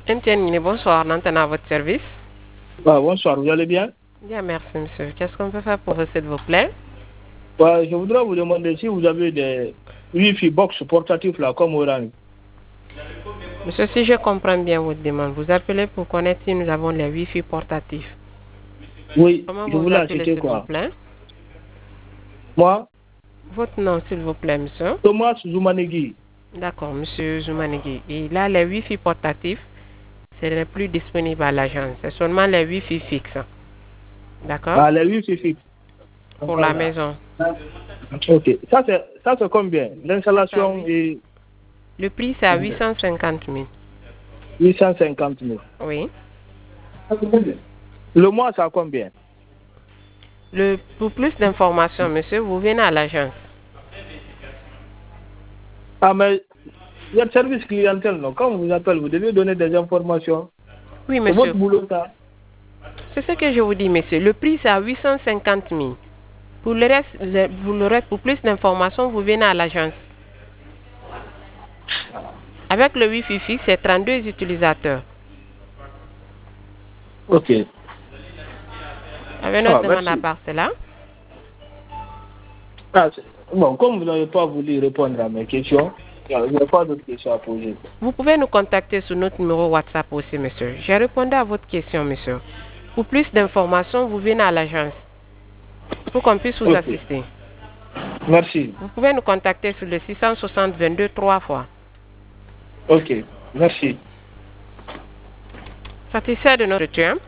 MTN, bonsoir, Nantana à votre service. Bonsoir, vous allez bien? Bien, merci monsieur. Qu'est-ce qu'on peut faire pour vous, s'il vous plaît? Je voudrais vous demander si vous avez des Wi-Fi box portatifs là, comme Orange. Monsieur, si je comprends bien votre demande, vous appelez pour connaître si nous avons les Wi-Fi portatifs. Oui, Comment je vous vous voulais appelez, acheter s'il vous quoi? plaît? Moi, Votre nom, s'il vous plaît, monsieur. Thomas Zoumanegui. D'accord, monsieur Zoumanegui. Et là, les Wi-Fi portatifs, ce n'est plus disponible à l'agence. C'est seulement les Wi-Fi fixes. D'accord? Ah, les Wi-Fi fixes. Pour la maison. Ok. Ça, c'est combien? L'installation est Le prix, c'est à 850 000. 850 000. Oui. Le mois, c'est à combien? Pour plus d'informations, monsieur, vous venez à l'agence. Ah, mais il y a le service clientèle, non? Quand on vous appelle, vous devez donner des informations. Oui, C'est monsieur. votre boulot, ça. C'est ce que je vous dis, monsieur. Le prix, c'est à 850 000. Pour le reste, pour plus d'informations, vous venez à l'agence. Avec le Wi-Fi fixe, c'est 32 utilisateurs. Ok. Avec notre demande à part cela. Bon, comme vous n'avez pas voulu répondre à mes questions, il n'y a pas d'autres questions à poser. Vous pouvez nous contacter sur notre numéro WhatsApp aussi, monsieur. J'ai répondu à votre question, monsieur. Pour plus d'informations, vous venez à l'agence pour qu'on puisse vous assister. Merci. Vous pouvez nous contacter sur le 660 22 3 fois. Ok, merci. Satisfait de notre temps.